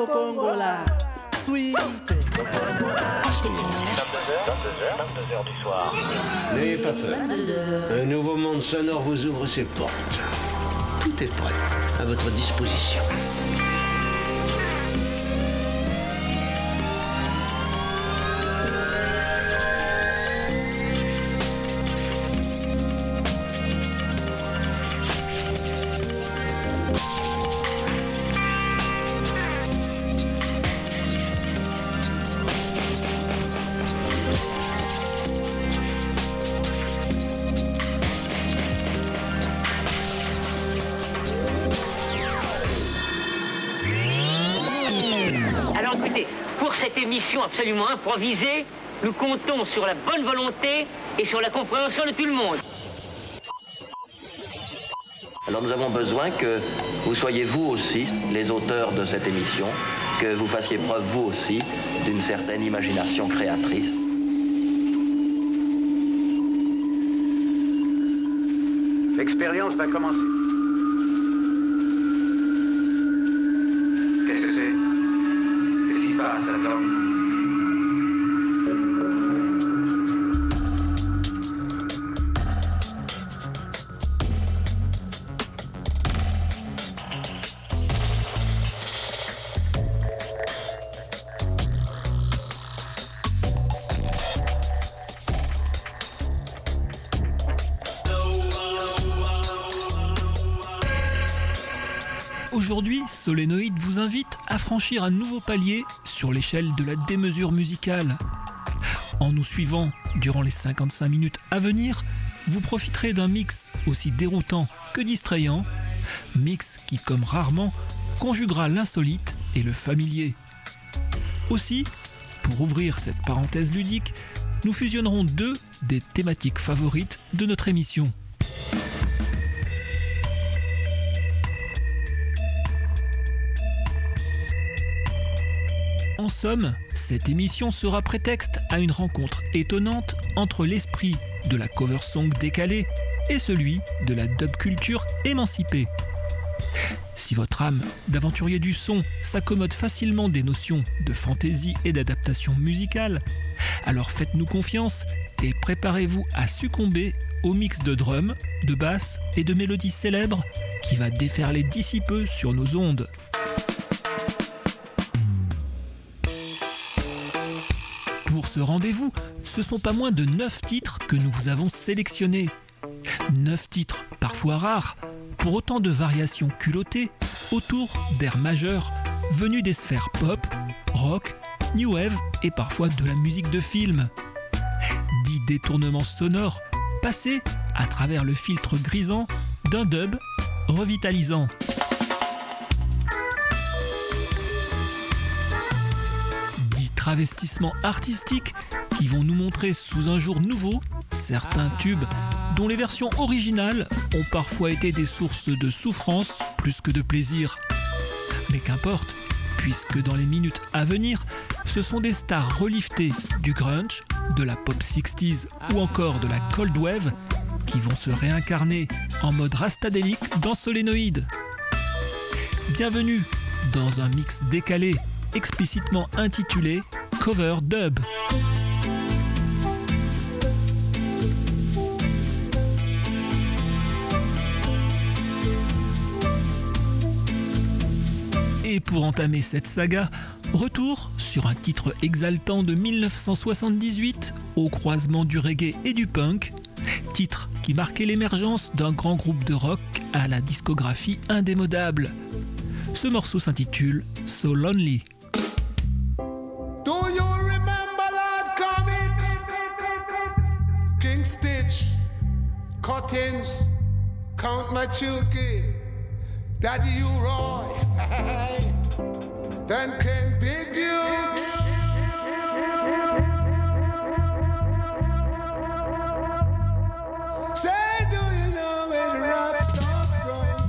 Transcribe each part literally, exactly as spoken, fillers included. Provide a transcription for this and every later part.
Cocongola, sweet. vingt-deux heures du soir. N'ayez pas peur. Un nouveau monde sonore vous ouvre ses portes. Tout est prêt, à votre disposition. Pour cette émission absolument improvisée, nous comptons sur la bonne volonté et sur la compréhension de tout le monde. Alors nous avons besoin que vous soyez vous aussi les auteurs de cette émission, que vous fassiez preuve vous aussi d'une certaine imagination créatrice. L'expérience va commencer. Qu'est-ce que c'est? Qu'est-ce qui se passe, Adam? Aujourd'hui, Solénoïde vous invite à franchir un nouveau palier sur l'échelle de la démesure musicale. En nous suivant durant les cinquante-cinq minutes à venir, vous profiterez d'un mix aussi déroutant que distrayant, mix qui, comme rarement, conjuguera l'insolite et le familier. Aussi, pour ouvrir cette parenthèse ludique, nous fusionnerons deux des thématiques favorites de notre émission. En somme, cette émission sera prétexte à une rencontre étonnante entre l'esprit de la cover song décalée et celui de la dub culture émancipée. Si votre âme d'aventurier du son s'accommode facilement des notions de fantaisie et d'adaptation musicale, alors faites-nous confiance et préparez-vous à succomber au mix de drums, de basses et de mélodies célèbres qui va déferler d'ici peu sur nos ondes. Pour ce rendez-vous, ce sont pas moins de neuf titres que nous vous avons sélectionnés. neuf titres parfois rares, pour autant de variations culottées autour d'airs majeurs venus des sphères pop, rock, new wave et parfois de la musique de film. Dix détournements sonores passés à travers le filtre grisant d'un dub revitalisant. Travestissements artistiques qui vont nous montrer sous un jour nouveau certains tubes dont les versions originales ont parfois été des sources de souffrance plus que de plaisir. Mais qu'importe, puisque dans les minutes à venir, ce sont des stars reliftées du grunge, de la pop sixties ou encore de la cold wave qui vont se réincarner en mode rastadélique dans Solénoïde. Bienvenue dans un mix décalé explicitement intitulé Cover Dub. Et pour entamer cette saga, retour sur un titre exaltant de mille neuf cent soixante-dix-huit au croisement du reggae et du punk, titre qui marquait l'émergence d'un grand groupe de rock à la discographie indémodable. Ce morceau s'intitule So Lonely. Cuttings, Count Machuki, Daddy U Roy, then came Big Youths. Say, do you know where the rap start from?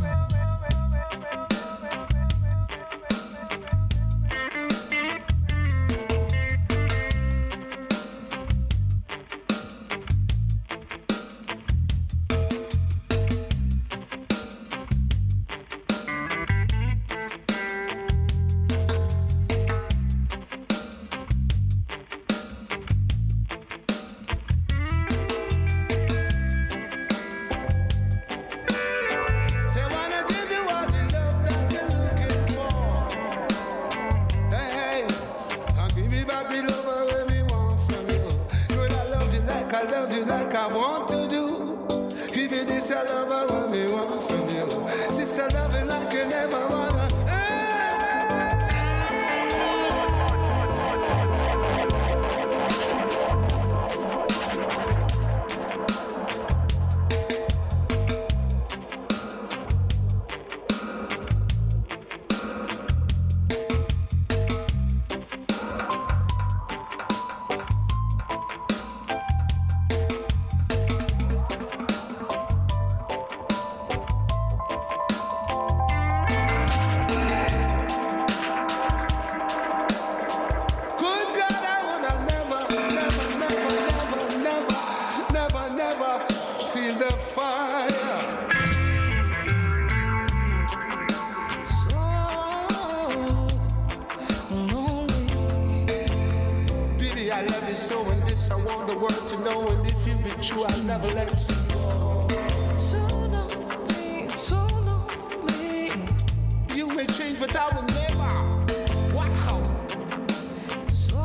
know, and if you be true, I'll never let you go. So lonely, so lonely. You may change, but I will never. Wow. So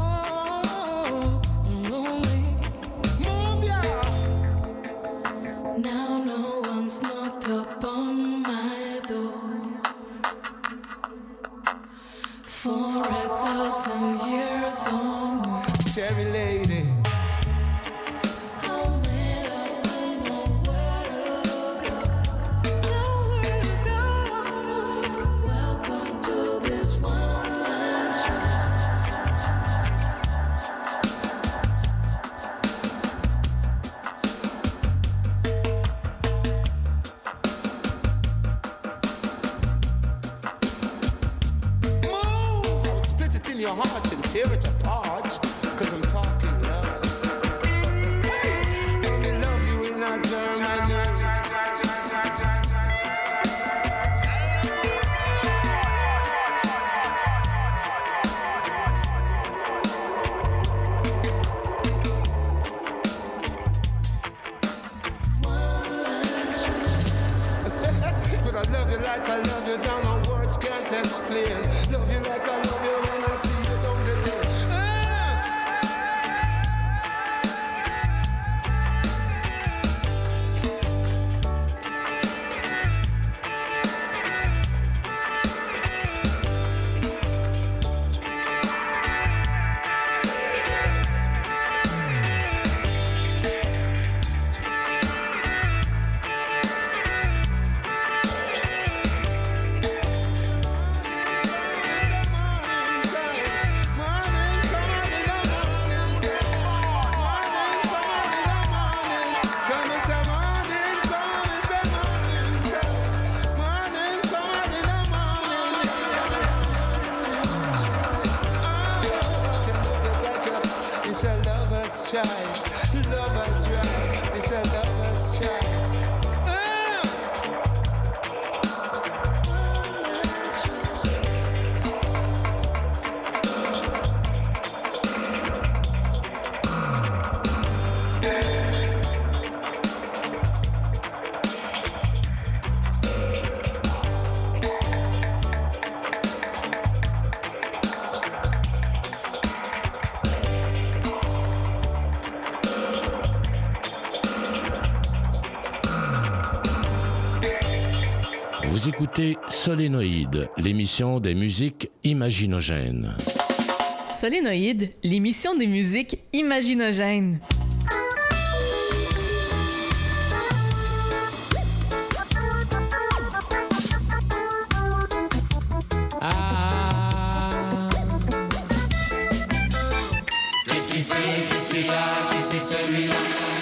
lonely. Move ya. Now no one's knocked upon my door. For a thousand years or more. Cherry lady. I'm made up, I know where to go. Nowhere to go. Welcome to this one-man show. Move. I will split it in your heart and tear it apart. Cause I'm talking love. Hey, only love you in a German. But I love you like I love you, down on words can't explain. Love you like I love you when I see you down the lane. It's a lover's choice, lover's right. It's a lover's choice. Ah! Vous écoutez Solénoïde, l'émission des musiques imaginogènes. Solénoïde, l'émission des musiques imaginogènes. Ah. Qu'est-ce qu'il fait, qu'est-ce qu'il a, qui c'est celui-là?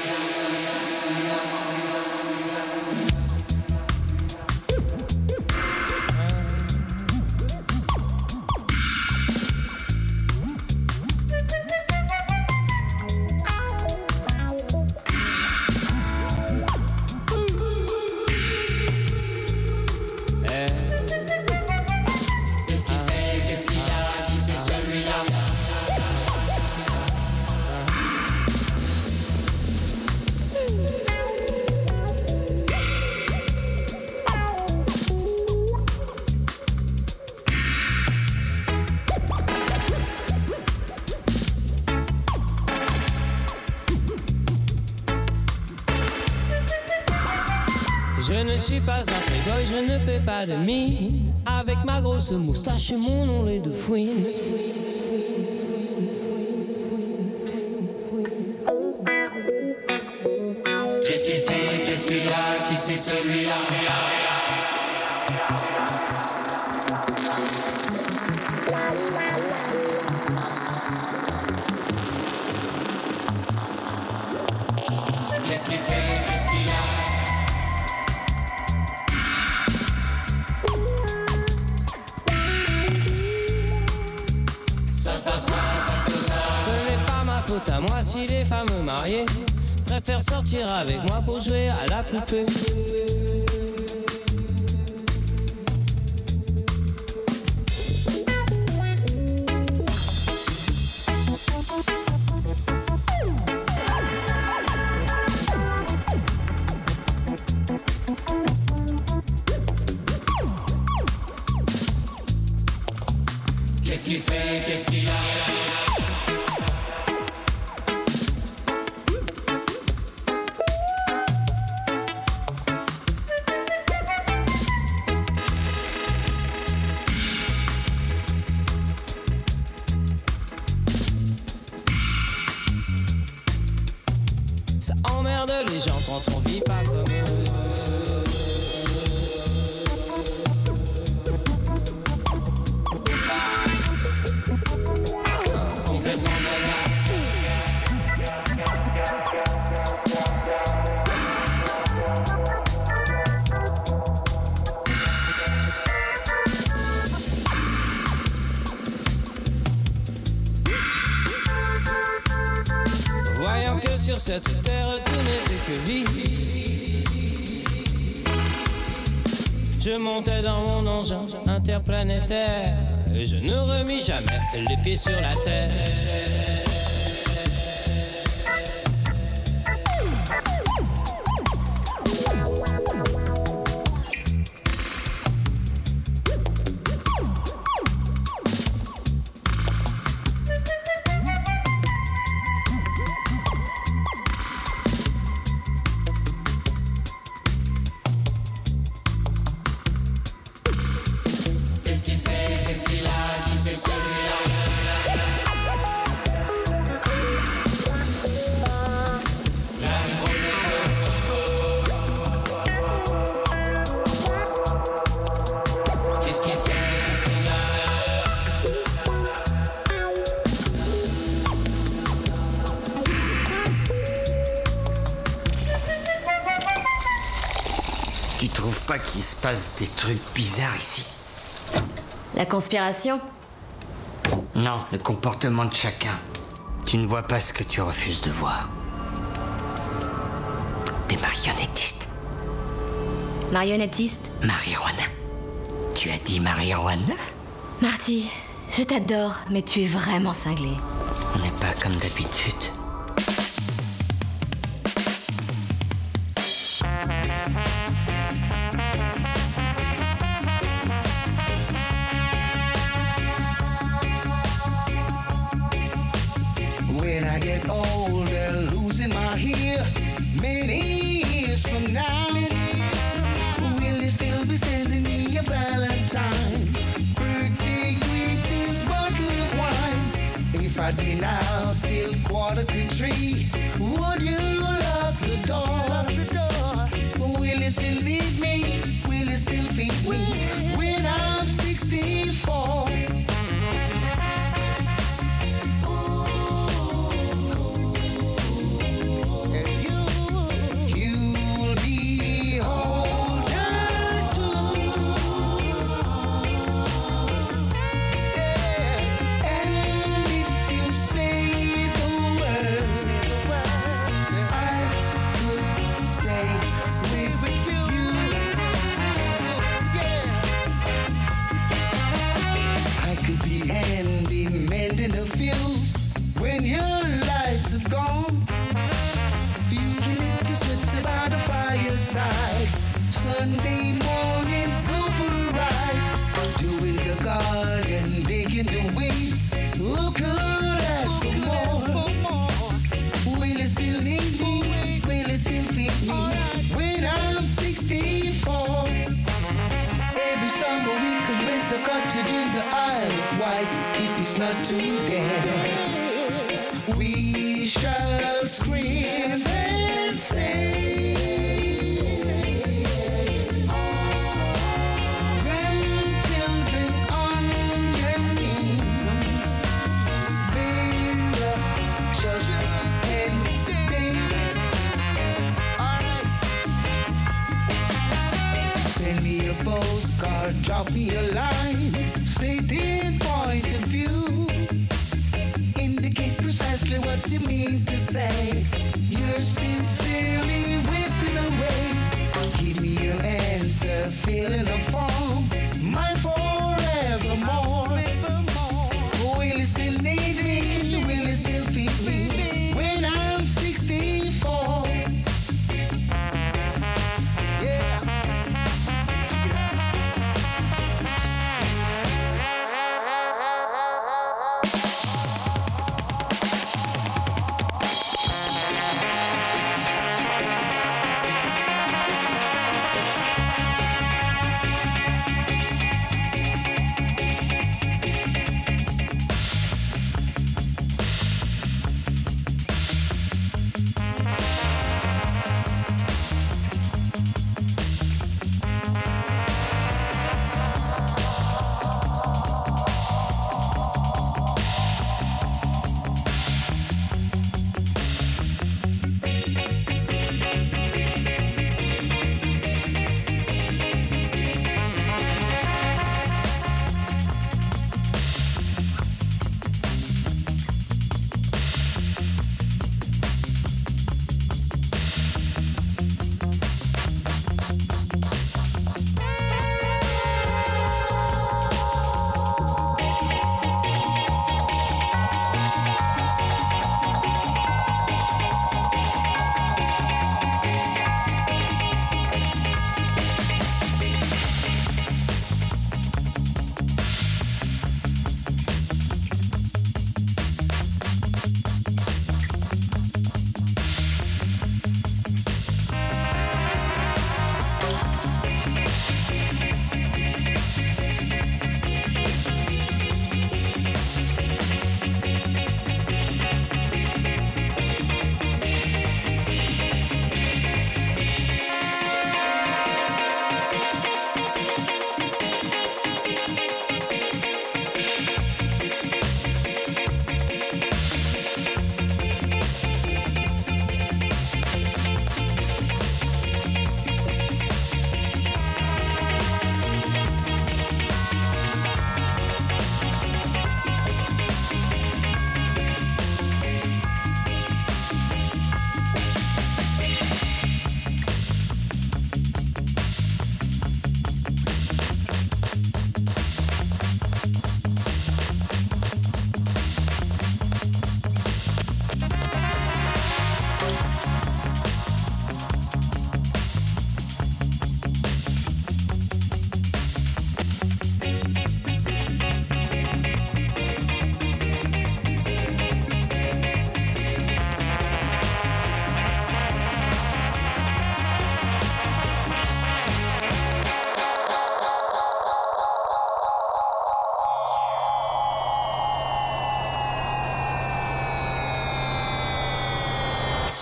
Je ne suis pas un playboy, je ne paie pas de mine. Avec ma grosse moustache et mon nom lait de fouine. Qu'est-ce qu'il fait, qu'est-ce qu'il a, qui c'est celui-là? Qu'est-ce qu'il fait, qu'est-ce qu'il a? Ça se passera comme ça. Ce n'est pas ma faute à moi si les femmes mariées préfèrent sortir avec moi pour jouer à la poupée. Qu'est-ce qu'il fait, qu'est-ce qu'il a? Ça emmerde les gens quand on vit pas comme eux. Complètement gaga. Voyant que sur cette terre tout n'était que vice, je montais dans mon engin interplanétaire et je ne remis jamais les pieds sur la terre. Qu'est-ce qu'il fait, qu'est-ce qu'il a, qui c'est celui-là? Qu'est-ce qu'il fait, qu'est-ce qu'il a? Tu trouves pas qu'il se passe des trucs bizarres ici? La conspiration? Non, le comportement de chacun. Tu ne vois pas ce que tu refuses de voir. T'es marionnettiste. Marionnettiste? Marijuana. Tu as dit marijuana? Marty, je t'adore, mais tu es vraiment cinglé. On n'est pas comme d'habitude. When I get older, losing my hair, many years from now, will you still be sending me a Valentine? Birthday greetings, bottle of wine. If I dine out till quarter to three, would you lock the door? Will you still leave me? Will you still feed me when I'm sixty-four? You'll be older too. Yeah. And if you say the words, I could stay with you. I could be Andy mending the fields when your lights have gone. You can lick a sweat by the fireside. Sunday mornings go for a ride. Doing the garden, digging the weeds. Who could ask for more? Will you still need me? Will you still feed me when I'm sixty-four? Every summer we could rent a cottage in the Isle of Wight if it's not too dead. We shall scream and sing. Grandchildren on your knees. Vera, Chuck, and David. Send me a postcard, drop me a line, stating point of view. Indicate precisely what you mean to say. You're sincerely wasting away. Give me your answer, fill in a form. Mine forevermore. Will you still need me? Will you still feed me when I'm sixty-four? Yeah.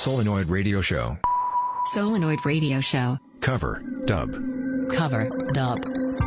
Solenoid Radio Show. Solenoid Radio Show. Cover, dub. Cover, dub.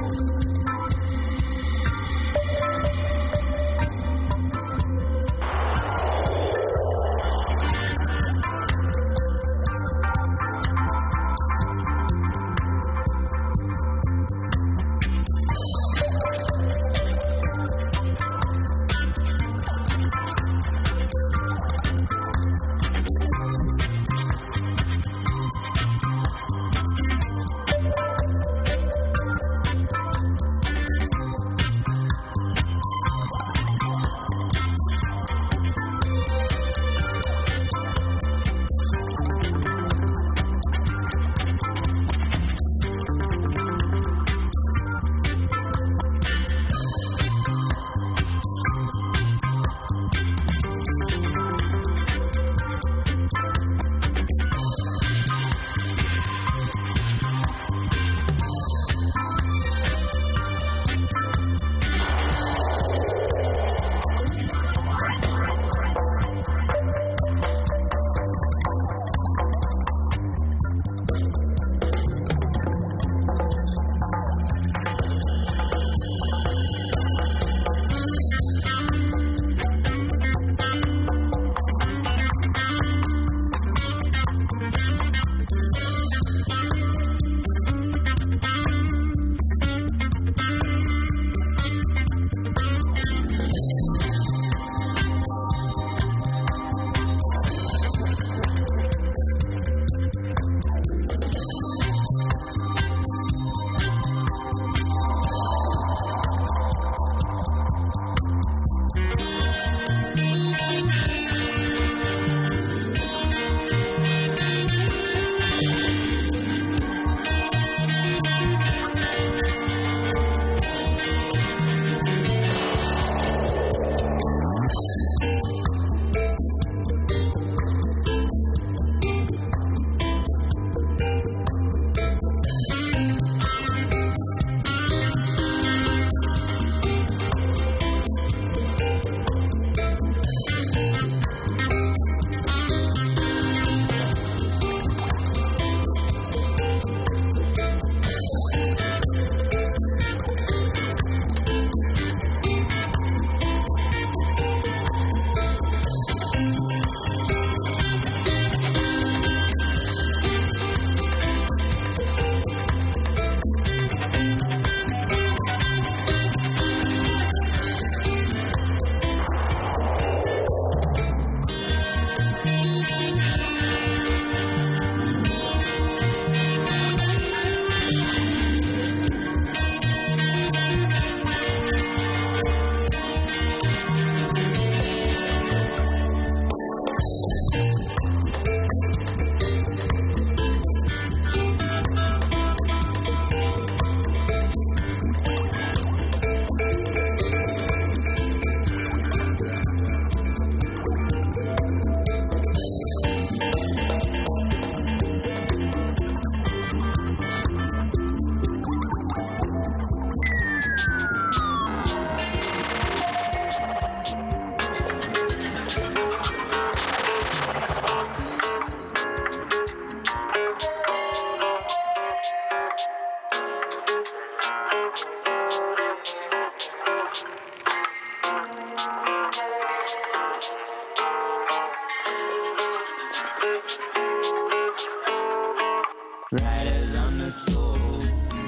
Riders on the stove.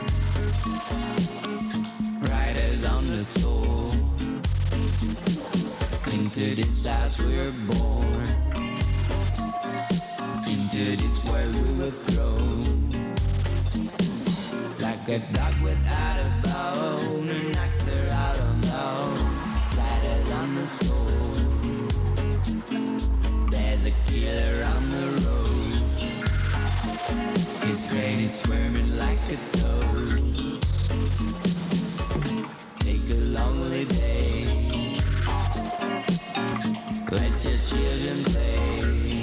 Riders on the stove. Into this house we were born. Into this world we were thrown. Like a dog without a bone, an actor out alone. Riders on the stove. There's a killer on the road. His brain is squirming like a toad. Take a long holiday. Let your children play.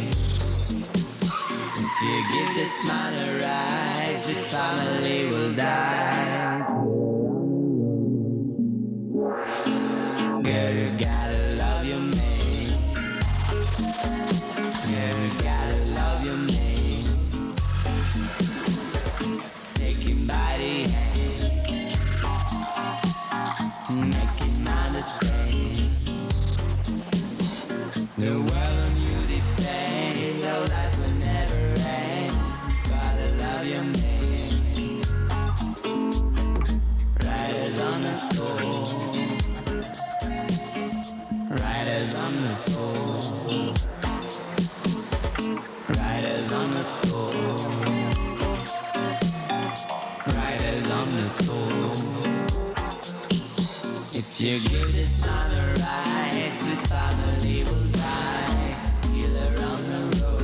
If you give this man a rise, your family will die. Girl, you gotta love your man. Girl, you gotta love this man rides with family will die. Killer on the road.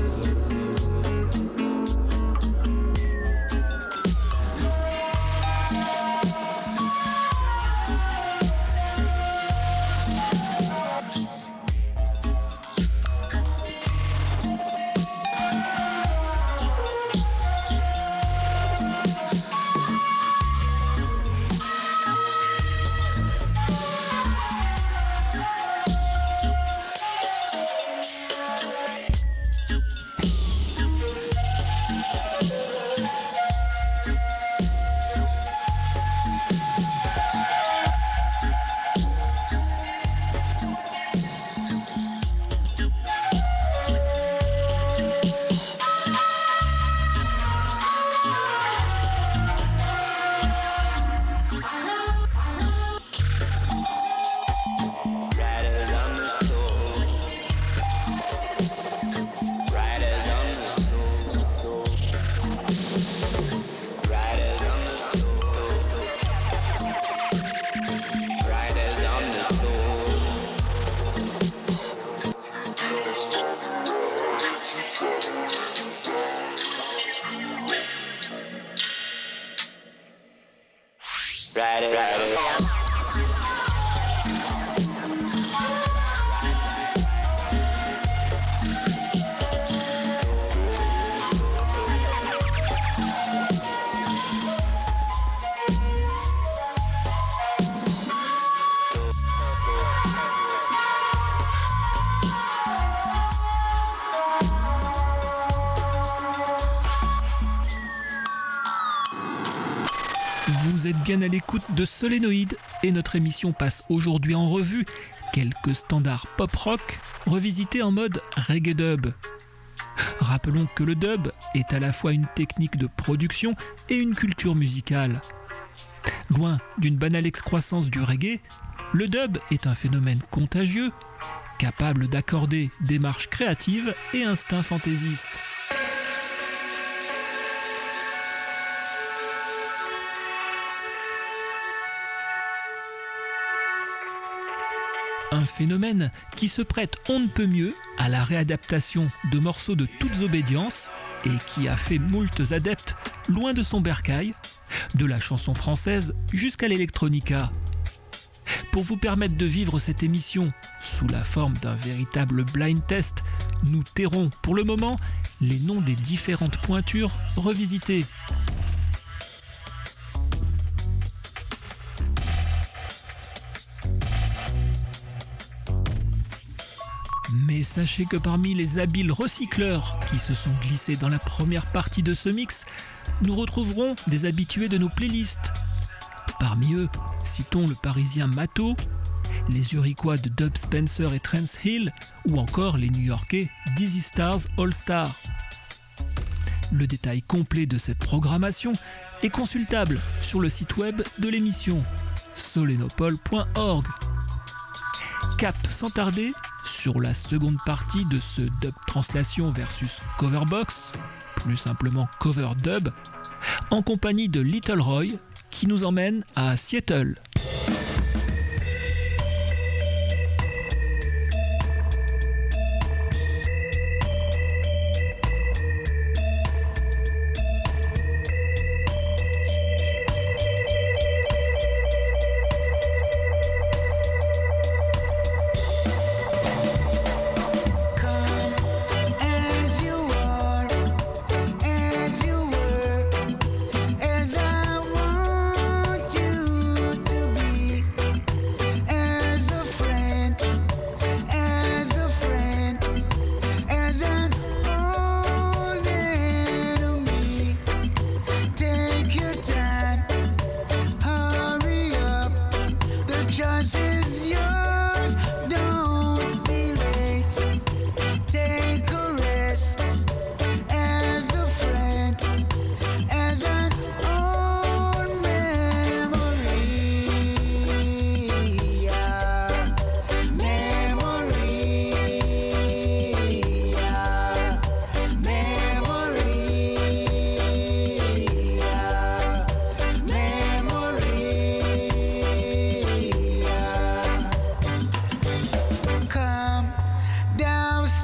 Vous êtes bien à l'écoute de Solénoïde et notre émission passe aujourd'hui en revue quelques standards pop-rock revisités en mode reggae dub. Rappelons que le dub est à la fois une technique de production et une culture musicale. Loin d'une banale excroissance du reggae, le dub est un phénomène contagieux, capable d'accorder démarche créative et instinct fantaisiste. Un phénomène qui se prête on ne peut mieux à la réadaptation de morceaux de toutes obédiences et qui a fait moultes adeptes loin de son bercail, de la chanson française jusqu'à l'électronica. Pour vous permettre de vivre cette émission sous la forme d'un véritable blind test, nous tairons pour le moment les noms des différentes pointures revisitées. Mais sachez que parmi les habiles recycleurs qui se sont glissés dans la première partie de ce mix, nous retrouverons des habitués de nos playlists. Parmi eux, citons le parisien Mato, les Uriquois de Dub Spencer et Trance Hill, ou encore les New-Yorkais Dizzy Stars All Star. Le détail complet de cette programmation est consultable sur le site web de l'émission, solenopole point org. Cap sans tarder sur la seconde partie de ce dub translation versus coverbox, plus simplement cover dub, en compagnie de Little Roy qui nous emmène à Seattle. Chance is yours.